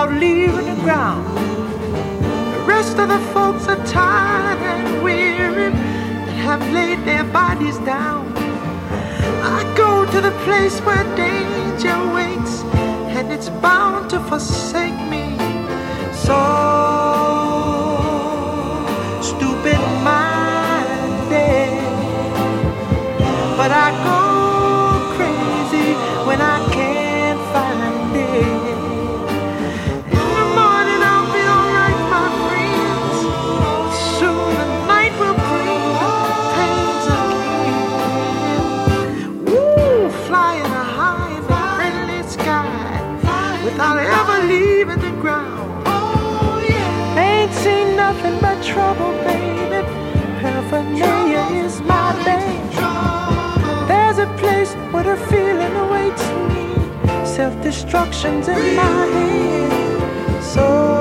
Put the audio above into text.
of leaving the ground. The rest of the folks are tired and weary and have laid their bodies down. I go to the place where danger waits, and it's bound to forsake me. So stupid-minded, but I go crazy when I can't find it. In the morning I'll be alright, my friends. Soon the night will bring pains again. Woo, flying high in the friendly sky without ever leaving the ground. Ain't seen nothing but trouble, baby. Paraphernalia is my name. There's a place where the feeling awaits me. Self-destruction's in my head. So